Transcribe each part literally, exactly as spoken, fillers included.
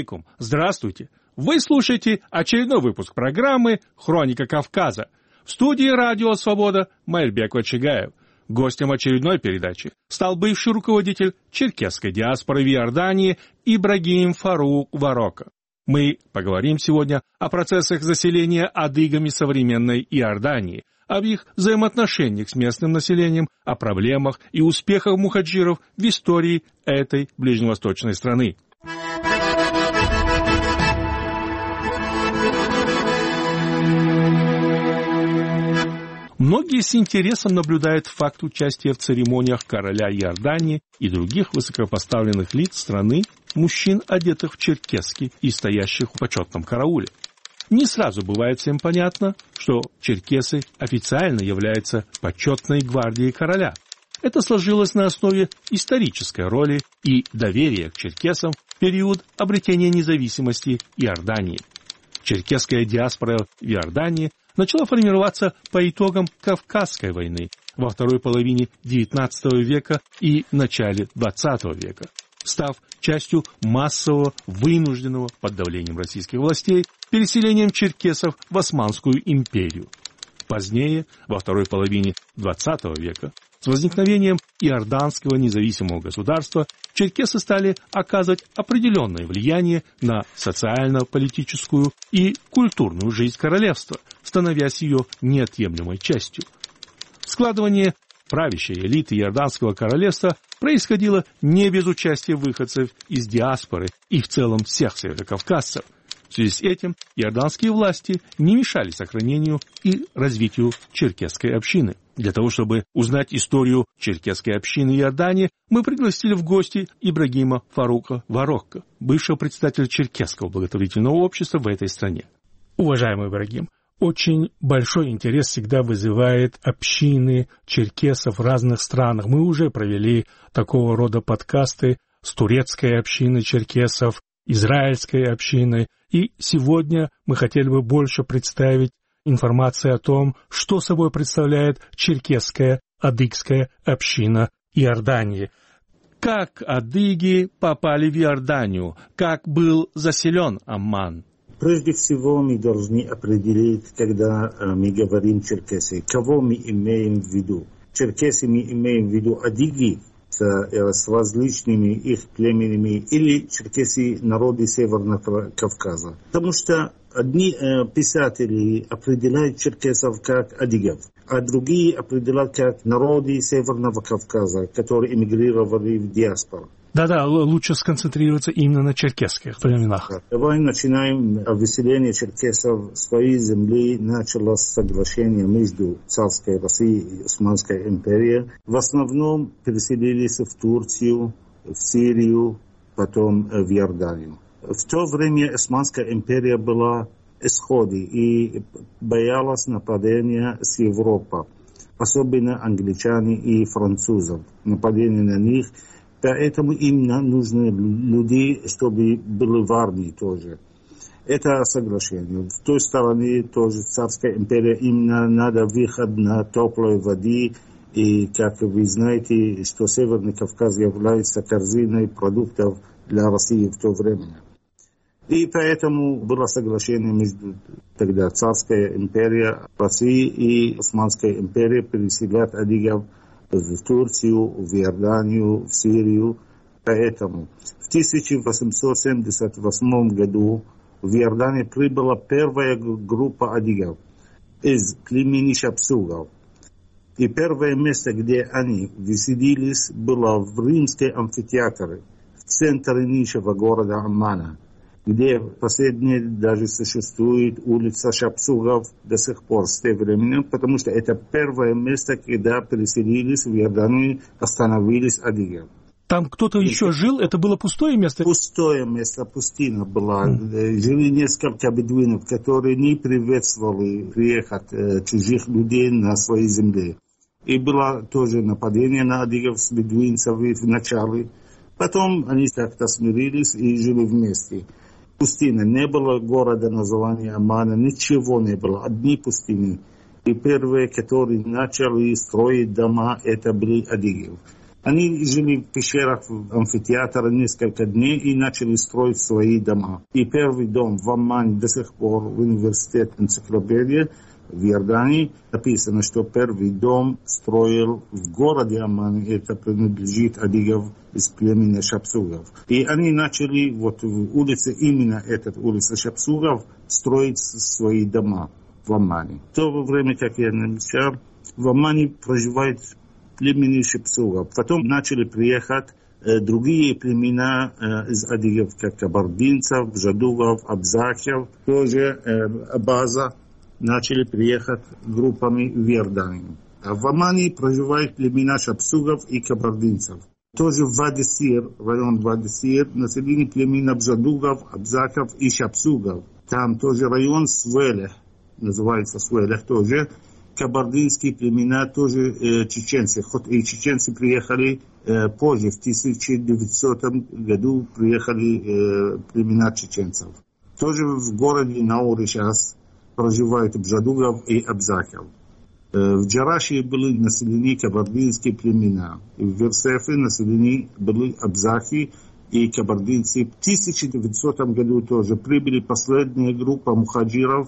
алейкум! Здравствуйте! Вы слушаете очередной выпуск программы «Хроника Кавказа». В студии «Радио Свобода» Майрбек Вачигаев. Гостем очередной передачи стал бывший руководитель черкесской диаспоры в Иордании Ибрагим Фарук Варока. Мы поговорим сегодня о процессах заселения адыгами современной Иордании, об их взаимоотношениях с местным населением, о проблемах и успехах мухаджиров в истории этой ближневосточной страны. Многие с интересом наблюдают факт участия в церемониях короля Иордании и других высокопоставленных лиц страны мужчин, одетых в черкесский и стоящих в почетном карауле. Не сразу бывает всем понятно, что черкесы официально являются почетной гвардией короля. Это сложилось на основе исторической роли и доверия к черкесам в период обретения независимости Иордании. Черкесская диаспора в Иордании начала формироваться по итогам Кавказской войны во второй половине девятнадцатого века и начале двадцатого века, став частью массового, вынужденного под давлением российских властей переселением черкесов в Османскую империю. Позднее, во второй половине двадцатого века, с возникновением иорданского независимого государства, черкесы стали оказывать определенное влияние на социально-политическую и культурную жизнь королевства, становясь ее неотъемлемой частью. Складывание правящей элиты Иорданского королевства происходило не без участия выходцев из диаспоры и в целом всех северокавказцев. В связи с этим иорданские власти не мешали сохранению и развитию черкесской общины. Для того, чтобы узнать историю черкесской общины Иордании, мы пригласили в гости Ибрагима Фарука Варока, бывшего председателя черкесского благотворительного общества в этой стране. Уважаемый Ибрагим, очень большой интерес всегда вызывает общины черкесов в разных странах. Мы уже провели такого рода подкасты с турецкой общиной черкесов, израильской общиной, и сегодня мы хотели бы больше представить информацию о том, что собой представляет черкесская адыгская община Иордании. Как адыги попали в Иорданию? Как был заселен Амман? Прежде всего мы должны определить, когда мы говорим черкесы, кого мы имеем в виду. Черкесы мы имеем в виду адыги с, с различными их племенами или черкесы народы Северного Кавказа. Потому что одни э, писатели определяют черкесов как адыгов, а другие определяют как народы Северного Кавказа, которые эмигрировали в диаспору. Да-да, лучше сконцентрироваться именно на черкесских племенах. Давай начинаем. Выселение черкесов своей земли началось с соглашения между царской Россией и Османской империей. В основном переселились в Турцию, в Сирию, потом в Иорданию. В то время Османская империя была в исходе и боялась нападения с Европы, особенно англичане и французов, нападения на них. Поэтому именно нужны люди, чтобы были в армии тоже. Это соглашение. С той стороны тоже царская империя, именно надо выход на теплой воде. И, как вы знаете, что Северный Кавказ является корзиной продуктов для России в то время. И поэтому было соглашение между тогда царская империя России и Османская империя переселять адыгов в Турцию, в Иорданию, в Сирию. Поэтому в тысяча восемьсот семьдесят восьмом году в Иордании прибыла первая группа адыгов из племени шапсугов. И первое место, где они высадились, было в римском амфитеатре, в центре нынешнего города Аммана, где последняя даже существует улица Шапсугов до сих пор с тех времен, потому что это первое место, когда переселились в Иорданию, остановились адыги. Там кто-то и еще жил? Это было пустое место? Пустое место, пустыня была. Mm. Жили несколько бедуинов, которые не приветствовали приехать э, чужих людей на своей земле. И было тоже нападение на адыгов с бедуинцами в начале. Потом они как-то смирились и жили вместе. Пустыня, не было города названия Аммана, ничего не было, одни пустыни. И первые, которые начали строить дома, это были адыги. Они жили в пещерах, в амфитеатре несколько дней и начали строить свои дома. И первый дом в Аммане до сих пор в университет энциклопедия в Иордании написано, что первый дом строил в городе Аммане, это принадлежит адигов из племени Шапсугов. И они начали вот в улице, именно эта улица Шапсугов, строить свои дома в Аммане. В то время, как я начал, в Аммане проживает племени Шапсугов. Потом начали приехать э, другие племена э, из адигов, как кабардинцев, жадугов, абзахев, тоже э, база. Начали приехать группами в Иорданию. А в Аммане проживают племена шапсугов и кабардинцев. Тоже в Вади-Сир, район Вади-Сир, население племен абжадугов, абзаков и шапсугов. Там тоже район Свелех, называется Свелех тоже. Кабардинские племена тоже э, чеченцы. Хоть и чеченцы приехали э, позже, в тысяча девятисотом году приехали э, племена чеченцев. Тоже в городе Науре сейчас проживают абжадугов и абзаков. В Джараши были населены кабардинские племена. И в Версефе населены были абзахи и кабардинцы. В тысяча девятисотом году тоже прибыли последняя группа мухаджиров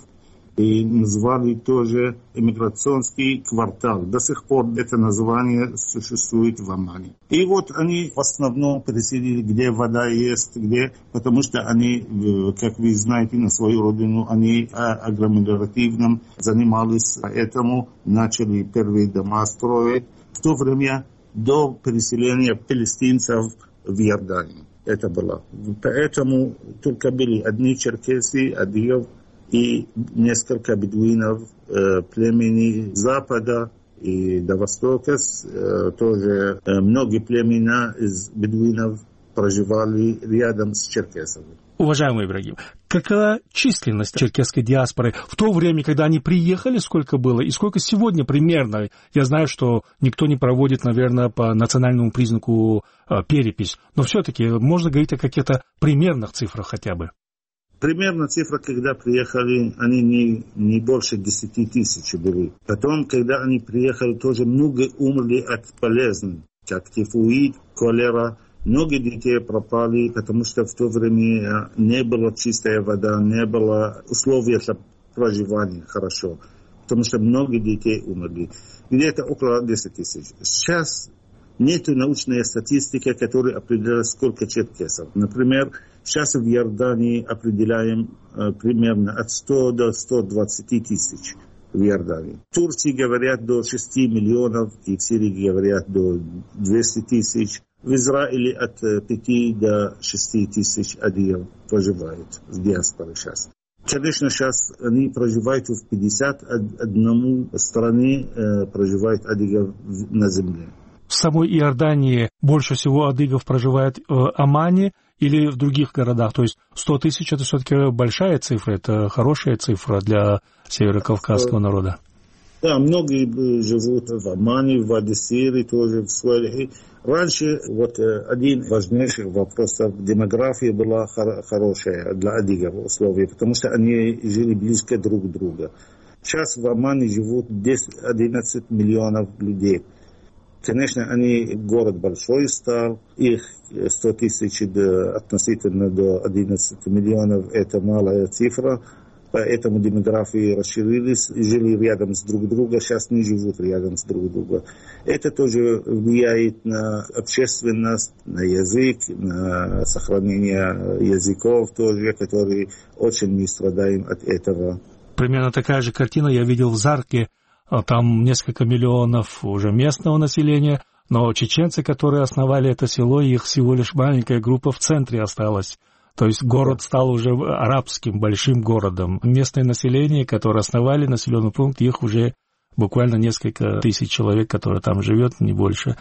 и назвали тоже иммиграционный квартал. До сих пор это название существует в Аммане. И вот они в основном переселили, где вода есть, где, потому что они, как вы знаете, на свою родину, они агломеративным занимались, поэтому начали первые дома строить. В то время до переселения палестинцев в Иорданию. Это было. Поэтому только были одни черкесы, адигов, и несколько бедуинов э, племени Запада и до Востока. Э, тоже э, многие племена из бедуинов проживали рядом с черкесами. Уважаемый Ибрагим, какова численность черкесской диаспоры в то время, когда они приехали, сколько было, и сколько сегодня примерно? Я знаю, что никто не проводит, наверное, по национальному признаку э, перепись, но все-таки можно говорить о каких-то примерных цифрах хотя бы. Примерно цифра, когда приехали, они не, не больше десяти тысяч были. Потом, когда они приехали, тоже много умерли от болезней, как тифуид, холера. Много детей пропали, потому что в то время не было чистая вода, не было условий для проживания хорошо. Потому что много детей умерли. Где-то около десяти тысяч. Сейчас нет научной статистики, которая определяет, сколько черкесов. Например, сейчас в Иордании определяем э, примерно от ста до ста двадцати тысяч в Иордании. В Турции говорят до шести миллионов, и в Сирии говорят до двухсот тысяч. В Израиле от пяти до шести тысяч адигов проживают в диаспоре сейчас. Конечно, сейчас они проживают в пятьдесят одной стране, э, проживают адигов на земле. В самой Иордании больше всего адыгов проживает в Аммане или в других городах? То есть сто тысяч – это все-таки большая цифра, это хорошая цифра для северокавказского народа. Да, многие живут в Аммане, в Вади-Сире, тоже в Суэлихе. Раньше вот один из важнейших вопросов демографии была хорошая для адыгов условия, потому что они жили близко друг к другу. Сейчас в Аммане живут десять-одиннадцать миллионов людей. Конечно, они, город большой стал, их сто тысяч относительно до одиннадцати миллионов, это малая цифра, поэтому демографии расширились, жили рядом с друг другом, сейчас не живут рядом с друг другом. Это тоже влияет на общественность, на язык, на сохранение языков тоже, которые очень мы страдаем от этого. Примерно такая же картина я видел в Зарке. Там несколько миллионов уже местного населения, но чеченцы, которые основали это село, их всего лишь маленькая группа в центре осталась. То есть город стал уже арабским большим городом. Местное население, которое основали населенный пункт, их уже буквально несколько тысяч человек, которые там живет, не больше.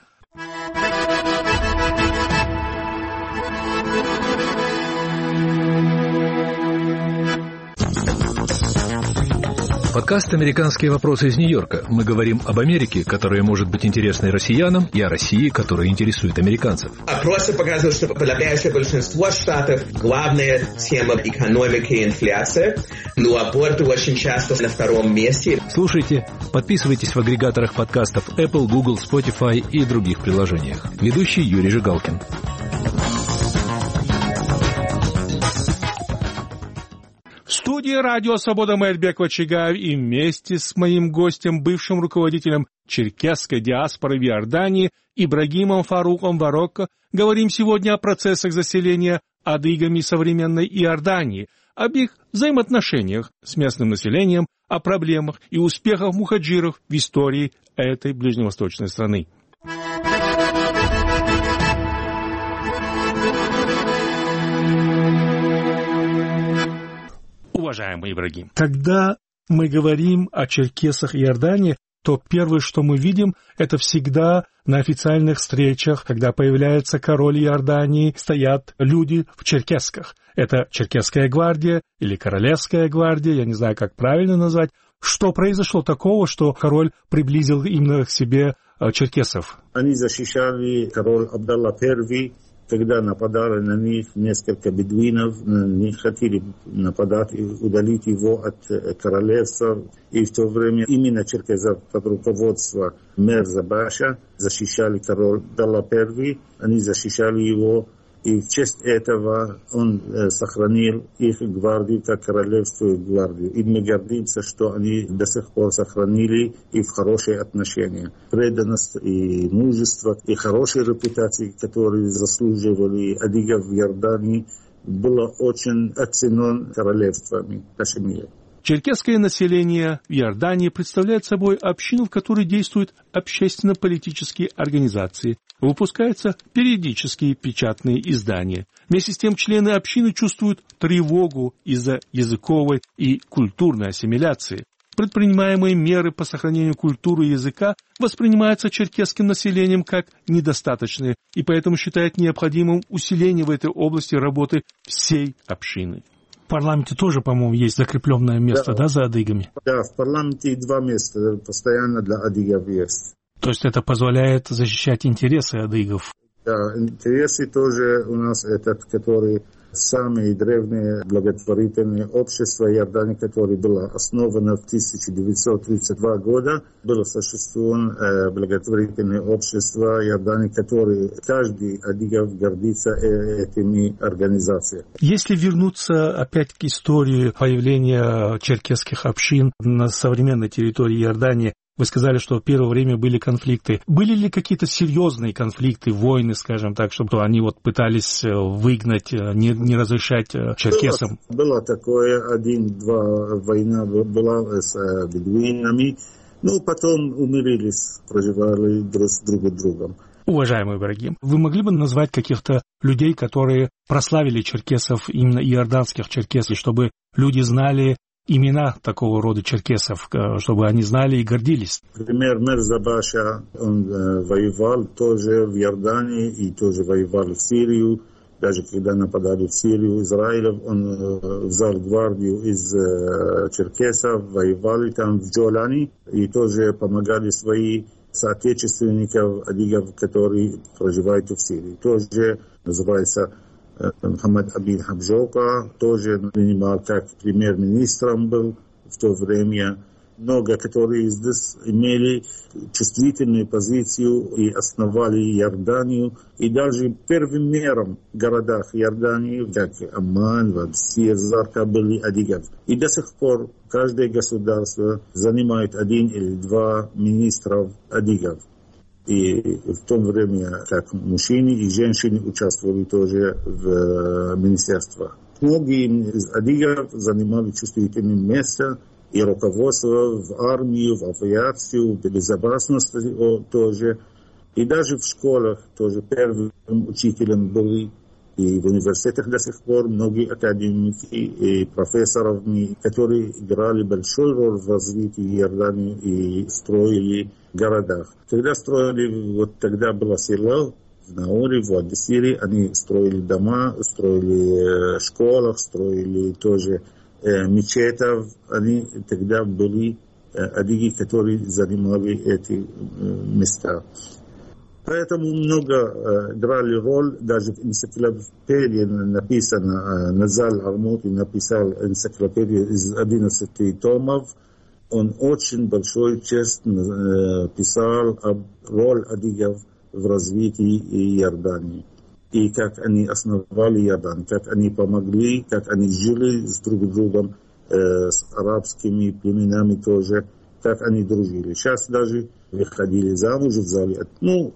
Подкаст «Американские вопросы» из Нью-Йорка. Мы говорим об Америке, которая может быть интересной россиянам, и о России, которая интересует американцев. Опросы показывают, что подавляющее большинство штатов главная тема экономики и инфляция, но аборты очень часто на втором месте. Слушайте, подписывайтесь в агрегаторах подкастов Apple, Google, Spotify и других приложениях. Ведущий Юрий Жигалкин. В студии радио «Свобода» Мэрбек Вачигаев и вместе с моим гостем, бывшим руководителем черкесской диаспоры в Иордании Ибрагимом Фаруком Варокко, говорим сегодня о процессах заселения адыгами современной Иордании, об их взаимоотношениях с местным населением, о проблемах и успехах мухаджиров в истории этой ближневосточной страны. Уважаемый Ибрагим, когда мы говорим о черкесах Иордании, то первое, что мы видим, это всегда на официальных встречах, когда появляется король Иордании, стоят люди в черкесках. Это черкесская гвардия или королевская гвардия, я не знаю, как правильно назвать. Что произошло такого, что король приблизил именно к себе черкесов? Они защищали король Абдалла Первый. Когда нападали на них несколько бедуинов, не хотели нападать и удалить его от королевства. И в то время именно черкесов под руководством Мерза Баша защищали король Абдалла Первый. Они защищали его. И в честь этого он э, сохранил их гвардию как королевскую гвардию. И мы гордимся, что они до сих пор сохранили их хорошие отношения. Преданность и мужество, и хорошие репутации, которые заслуживали адыгов в Иордании, было очень оценено королевствами Кашемира. Черкесское население в Иордании представляет собой общину, в которой действуют общественно-политические организации, выпускаются периодические печатные издания. Вместе с тем члены общины чувствуют тревогу из-за языковой и культурной ассимиляции. Предпринимаемые меры по сохранению культуры и языка воспринимаются черкесским населением как недостаточные, и поэтому считают необходимым усиление в этой области работы всей общины. В парламенте тоже, по-моему, есть закрепленное место, да, да за адыгами? Да, в парламенте два места постоянно для адыгов есть. То есть это позволяет защищать интересы адыгов? Да, интересы тоже у нас этот, который самые древние благотворительные общества Иордании, которое было основано в тысяча девятьсот тридцать втором году, было существовано э, благотворительное общество Иордании, которое каждый адыгов гордится э, этими организациями. Если вернуться опять к истории появления черкесских общин на современной территории Иордании, вы сказали, что в первое время были конфликты. Были ли какие-то серьезные конфликты, войны, скажем так, чтобы они вот пытались выгнать, не, не разрешать черкесам? Было, было такое, один-два война была с бедуинами, но потом умирились, проживали друг с друг другом. Уважаемый Ибрагим, вы могли бы назвать каких-то людей, которые прославили черкесов, именно иорданских черкесов, чтобы люди знали имена такого рода черкесов, чтобы они знали и гордились? Например, Мерза Баша, он э, воевал тоже в Иордании и тоже воевал в Сирию. Даже когда нападали в Сирию Израиля, он э, взял гвардию из э, черкесов, воевали там в Джолани и тоже помогали своим соотечественникам, адыгов, которые проживают в Сирии. Тоже называется Мухаммад Абин Хабжока, тоже принимал как премьер-министром был в то время. Много, которые здесь имели чувствительную позицию и основали Иорданию. И даже первым мером в городах Иордании, как Амман, Вабсир, Зарка, были адыгов. И до сих пор каждое государство занимает один или два министров адыгов. И в то время как мужчины и женщины участвовали тоже в министерствах. Многие из адыгов занимали чувствительное место и руководство в армию, в авиацию, в безопасности тоже. И даже в школах тоже первым учителем были. И в университетах до сих пор многие академики и профессоры, которые играли большую роль в развитии Иордании и строили в городах. Когда строили, вот тогда было село в Науре, в Вадисире, они строили дома, строили школы, строили тоже мечетов, они тогда были адыги, которые занимали эти места. Поэтому много играли роль, даже в энциклопедии написано, Назал Армуди написал энциклопедию из одиннадцати томов, он очень большой часть писал об роли адыгов в развитии Иордании. И как они основали Иордан, как они помогли, как они жили с друг другом, э, с арабскими племенами тоже, как они дружили. Сейчас даже выходили замуж, взяли, ну,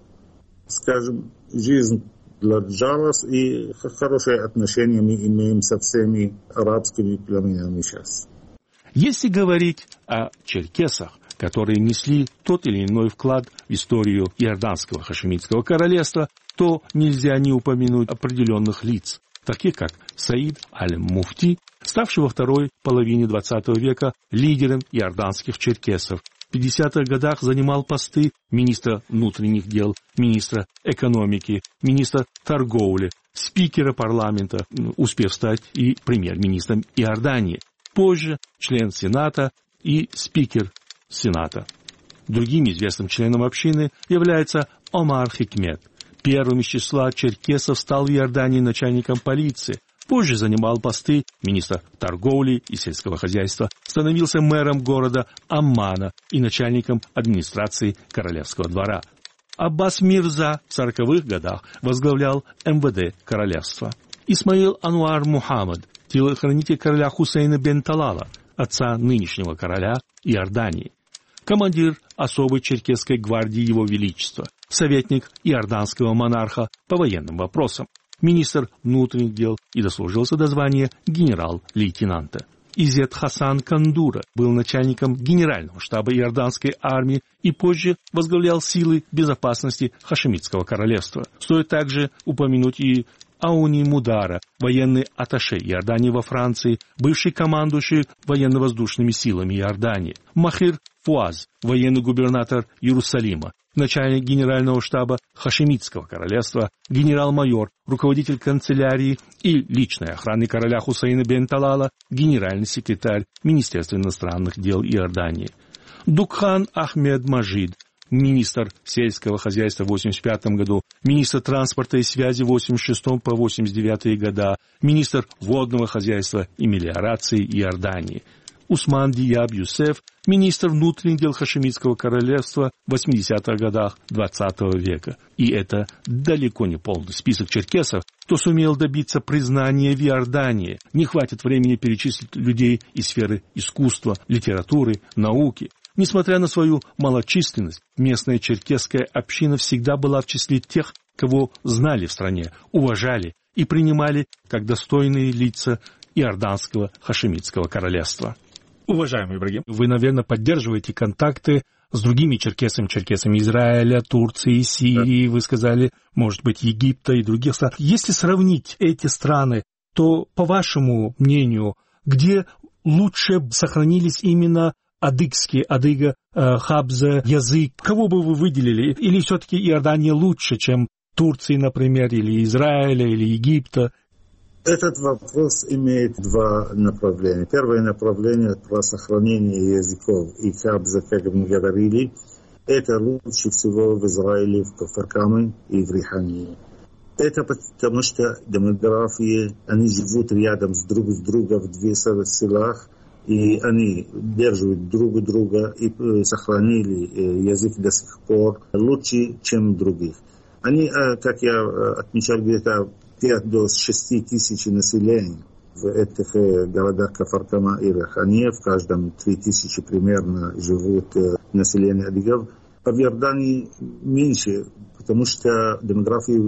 скажем, жизнь продолжалась, и хорошие отношения мы имеем со всеми арабскими племенами сейчас. Если говорить о черкесах, которые несли тот или иной вклад в историю Иорданского хашемитского королевства, то нельзя не упомянуть определенных лиц, таких как Саид аль-Муфти, ставший во второй половине двадцатого века лидером иорданских черкесов. В пятидесятых годах занимал посты министра внутренних дел, министра экономики, министра торговли, спикера парламента, успев стать и премьер-министром Иордании. Позже член Сената и спикер Сената. Другим известным членом общины является Омар Хикмет. Первым из числа черкесов стал в Иордании начальником полиции. Позже занимал посты министра торговли и сельского хозяйства, становился мэром города Аммана и начальником администрации королевского двора. Аббас Мирза в сороковых годах возглавлял эм вэ дэ королевства. Исмаил Ануар Мухаммад, телохранитель короля Хусейна бен Талала, отца нынешнего короля Иордании. Командир особой черкесской гвардии Его Величества, советник иорданского монарха по военным вопросам, министр внутренних дел и дослужился до звания генерал-лейтенанта. Изет Хасан Кандура был начальником генерального штаба иорданской армии и позже возглавлял силы безопасности Хашемитского королевства. Стоит также упомянуть и Ауни Мудара, военный атташе Иордании во Франции, бывший командующий военно-воздушными силами Иордании, Махир Фуаз, военный губернатор Иерусалима, начальник генерального штаба Хашемитского королевства, генерал-майор, руководитель канцелярии и личной охраны короля Хусейна бен Талала, генеральный секретарь Министерства иностранных дел Иордании. Дукхан Ахмед Мажид, министр сельского хозяйства в восемьдесят пятом году, министр транспорта и связи в восемьдесят шестом по восемьдесят девятый года, министр водного хозяйства и мелиорации Иордании. Усман Дияб Юсеф, министр внутренних дел Хашемитского королевства в восьмидесятых годах двадцатого века. И это далеко не полный список черкесов, кто сумел добиться признания в Иордании. Не хватит времени перечислить людей из сферы искусства, литературы, науки. Несмотря на свою малочисленность, местная черкесская община всегда была в числе тех, кого знали в стране, уважали и принимали как достойные лица Иорданского хашемитского королевства. Уважаемый Ибрагим, вы, наверное, поддерживаете контакты с другими черкесами, черкесами Израиля, Турции, Сирии, да. Вы сказали, может быть, Египта и других стран. Если сравнить эти страны, то, по вашему мнению, где лучше сохранились именно адыгские, адыга, э, хабза, язык? Кого бы вы выделили? Или все-таки Иордания лучше, чем Турции, например, или Израиля, или Египта? Этот вопрос имеет два направления. Первое направление про сохранение языков и хабза, как мы говорили, это лучше всего в Израиле, в Кафаркаме и в Рихании. Это потому что демографии, они живут рядом с друг с другом в двух селах, и они держат друг друга и сохранили язык до сих пор лучше, чем других. Они, как я отмечал, где-то пять до шести тысяч населения в этих городах Кафаркама и Рихане, в каждом три тысячи примерно живут население адыгов. А в Иордании меньше, потому что демография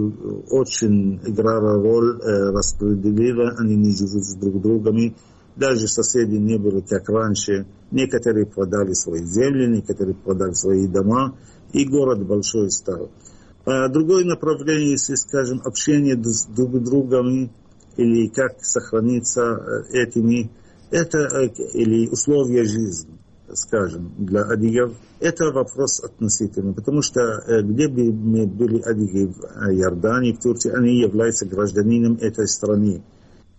очень играла роль, распределила, они не живут с друг другом. Даже соседи не были как раньше. Некоторые продали свои земли, некоторые продали свои дома, и город большой стал. А другое направление, если, скажем, общение с друг другом, или как сохраниться этими, это или условия жизни, скажем, для адыгов, это вопрос относительный, потому что где бы мы были адыги в Иордании, в Турции, они являются гражданином этой страны.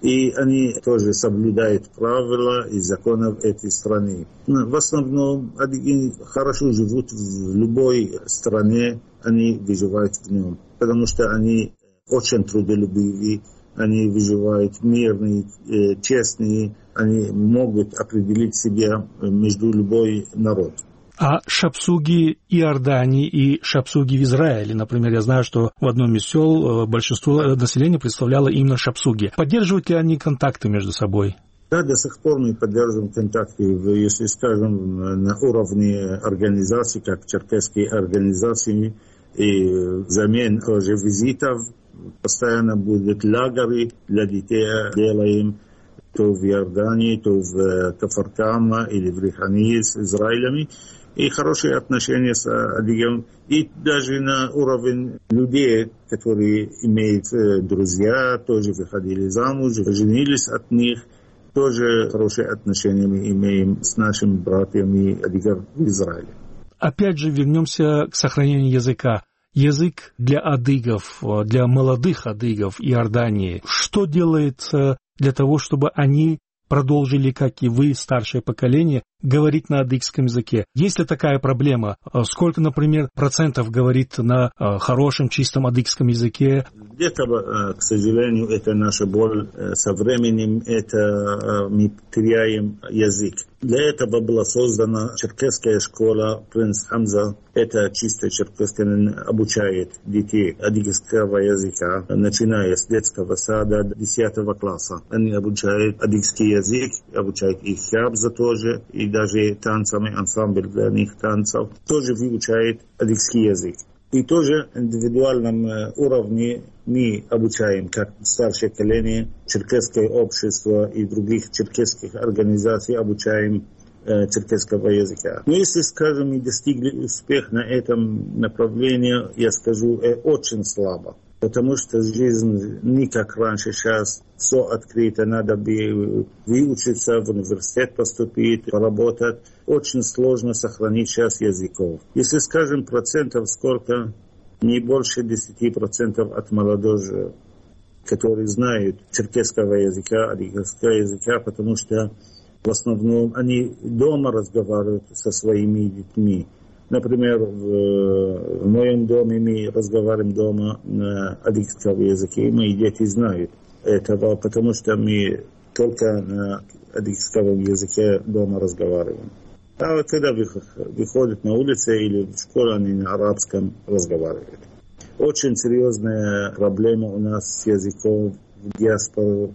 И они тоже соблюдают правила и законы этой страны. В основном адыги хорошо живут в любой стране, они выживают в нем, потому что они очень трудолюбивые, они выживают мирные, честные, они могут определить себя между любой народ. А шапсуги Иордании и шапсуги в Израиле, например, я знаю, что в одном из сел большинство населения представляло именно шапсуги. Поддерживают ли они контакты между собой? Да, до сих пор мы поддерживаем контакты, если, скажем, на уровне организаций, как черкесские организации, и взамен тоже визитов, постоянно будут лагеры для детей, делаем то в Иордании, то в Кафаркама или в Рихани с Израилем. И хорошие отношения с адыгами. И даже на уровень людей, которые имеют друзья, тоже выходили замуж, женились от них, тоже хорошие отношения мы имеем с нашими братьями адыгами в Израиле. Опять же вернемся к сохранению языка. Язык для адыгов, для молодых адыгов Иордании. Что делается для того, чтобы они продолжили, как и вы, старшее поколение, говорить на адыгском языке? Есть ли такая проблема? Сколько, например, процентов говорит на хорошем, чистом адыгском языке? Где-то, к сожалению, это наша боль. Со временем это мы теряем язык. Для этого была создана черкесская школа «Принц Хамза». Это чисто черкесская, обучает детей адыгского языка, начиная с детского сада до десятого класса. Они обучают адыгский язык, обучают их хябза тоже, и даже танцами, ансамбль для них танцев, тоже выучает адыгский язык. И тоже на индивидуальном уровне мы обучаем, как старшее поколение, черкесское общество и других черкесских организаций обучаем э, черкесского языка. Но если, скажем, мы достигли успеха на этом направлении, я скажу, э, очень слабо. Потому что жизнь не как раньше, сейчас все открыто, надо бы выучиться, в университет поступить, поработать. Очень сложно сохранить сейчас языков. Если, скажем, процентов сколько, не больше десяти процентов от молодежи, которые знают черкесского языка, адыгского языка, потому что в основном они дома разговаривают со своими детьми. Например, в, в моем доме мы разговариваем дома на адыгском языке, и мои дети знают этого, потому что мы только на адыгском языке дома разговариваем. А когда выходят на улицу или в школу, они на арабском разговаривают. Очень серьезная проблема у нас с языком в диаспоре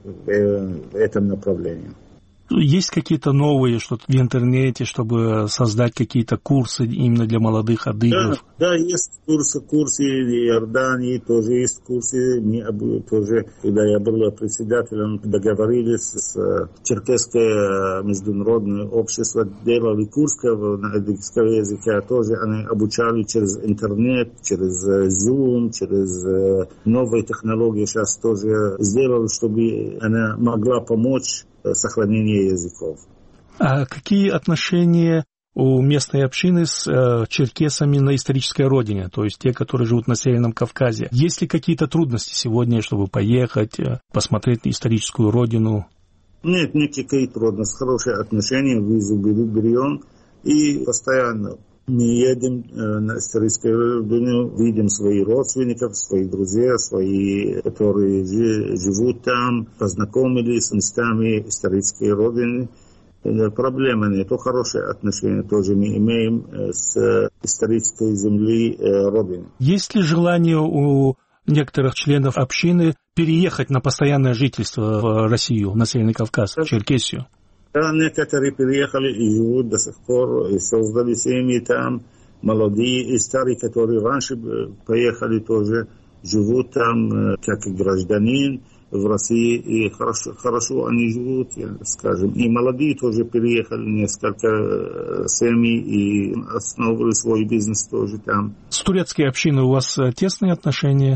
в этом направлении. Есть какие-то новые что-то в интернете, чтобы создать какие-то курсы именно для молодых адыгов? Да, да, есть курсы, курсы в Иордании, тоже есть курсы. Мы тоже, когда я был председателем, договорились с Черкесское международное общество, делали курс на адыгском языке, тоже они обучали через интернет, через Zoom, через новые технологии. Сейчас тоже сделали, чтобы она могла помочь сохранение языков. А какие отношения у местной общины с э, черкесами на исторической родине, то есть те, которые живут на Северном Кавказе? Есть ли какие-то трудности сегодня, чтобы поехать, э, посмотреть на историческую родину? Нет, никаких трудностей. Хорошие отношения, визу берем и постоянно мы едем э, на историческую родину, видим своих родственников, своих друзей, свои, которые живут там, познакомились с местами исторической родины. Э, проблемы нет, то хорошие отношения тоже мы имеем э, с исторической земли э, родины. Есть ли желание у некоторых членов общины переехать на постоянное жительство в Россию, на Северный Кавказ, в Черкесию? Да, некоторые переехали и живут до сих пор, и создали семьи там, молодые и старые, которые раньше поехали тоже, живут там, как и гражданин в России, и хорошо, хорошо они живут, скажем. И молодые тоже переехали, несколько семей, и основывали свой бизнес тоже там. С турецкой общиной у вас тесные отношения?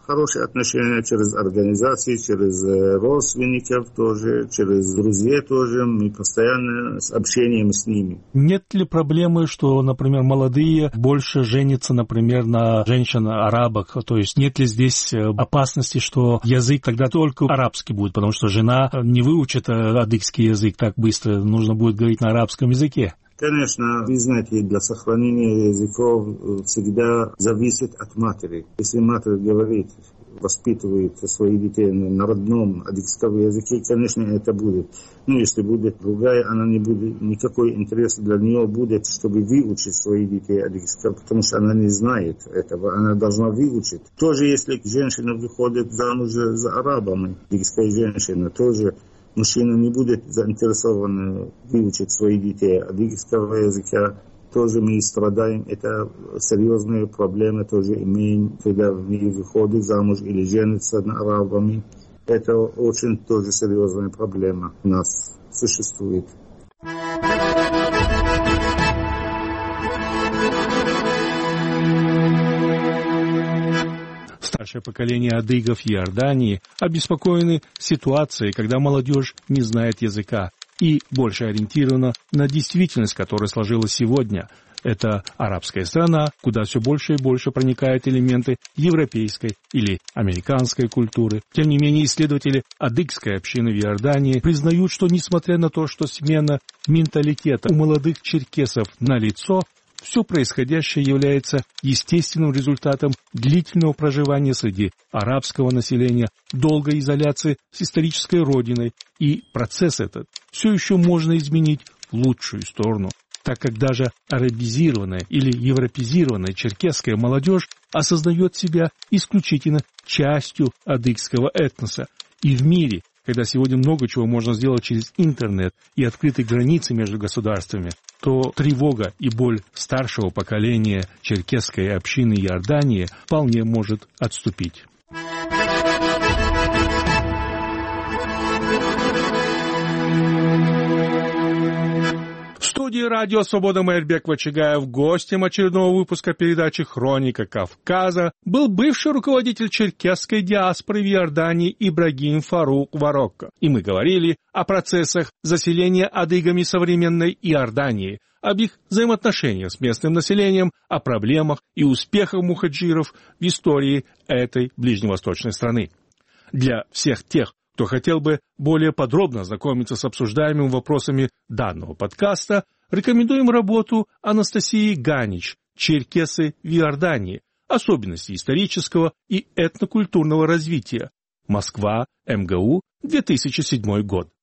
хорошие отношения через организации, через родственников тоже, через друзей тоже. Мы постоянно с общением с ними. Нет ли проблемы, что, например, молодые больше женятся, например, на женщин-арабах? То есть нет ли здесь опасности, что язык тогда только арабский будет, потому что жена не выучит адыгский язык так быстро, нужно будет говорить на арабском языке? Конечно, вы знаете, для сохранения языков всегда зависит от матери. Если мать говорит, воспитывает своих детей на родном адыгском языке, конечно, это будет. Но если будет другая, она не будет, никакой интерес для нее будет, чтобы выучить своих детей адыгского, потому что она не знает этого, она должна выучить. Тоже если женщина выходит замуж за арабами, адыгская женщина, тоже мужчина не будет заинтересован выучить своих детей адыгского языка. Тоже мы страдаем, это серьезные проблемы тоже имеем, когда мы выходим замуж или женятся на арабами. Это очень тоже серьезная проблема у нас существует. Старшее поколение адыгов в Иордании обеспокоены ситуацией, когда молодежь не знает языка и больше ориентирована на действительность, которая сложилась сегодня. Это арабская страна, куда все больше и больше проникают элементы европейской или американской культуры. Тем не менее, исследователи адыгской общины в Иордании признают, что несмотря на то, что смена менталитета у молодых черкесов налицо, все происходящее является естественным результатом длительного проживания среди арабского населения, долгой изоляции с исторической родиной, и процесс этот все еще можно изменить в лучшую сторону, так как даже арабизированная или европезированная черкесская молодежь осознает себя исключительно частью адыгского этноса. И в мире, когда сегодня много чего можно сделать через интернет и открытые границы между государствами, то тревога и боль старшего поколения черкесской общины Иордании вполне может отступить. В студии радио «Свобода» Майрбек Вачигаев, гостем очередного выпуска передачи «Хроника Кавказа» был бывший руководитель черкесской диаспоры в Иордании Ибрагим Фарук Варокко. И мы говорили о процессах заселения адыгами современной Иордании, об их взаимоотношениях с местным населением, о проблемах и успехах мухаджиров в истории этой ближневосточной страны. Для всех тех, кто хотел бы более подробно ознакомиться с обсуждаемыми вопросами данного подкаста, рекомендуем работу Анастасии Ганич «Черкесы в Иордании. Особенности исторического и этнокультурного развития». Москва, эм гэ у, две тысячи седьмой год.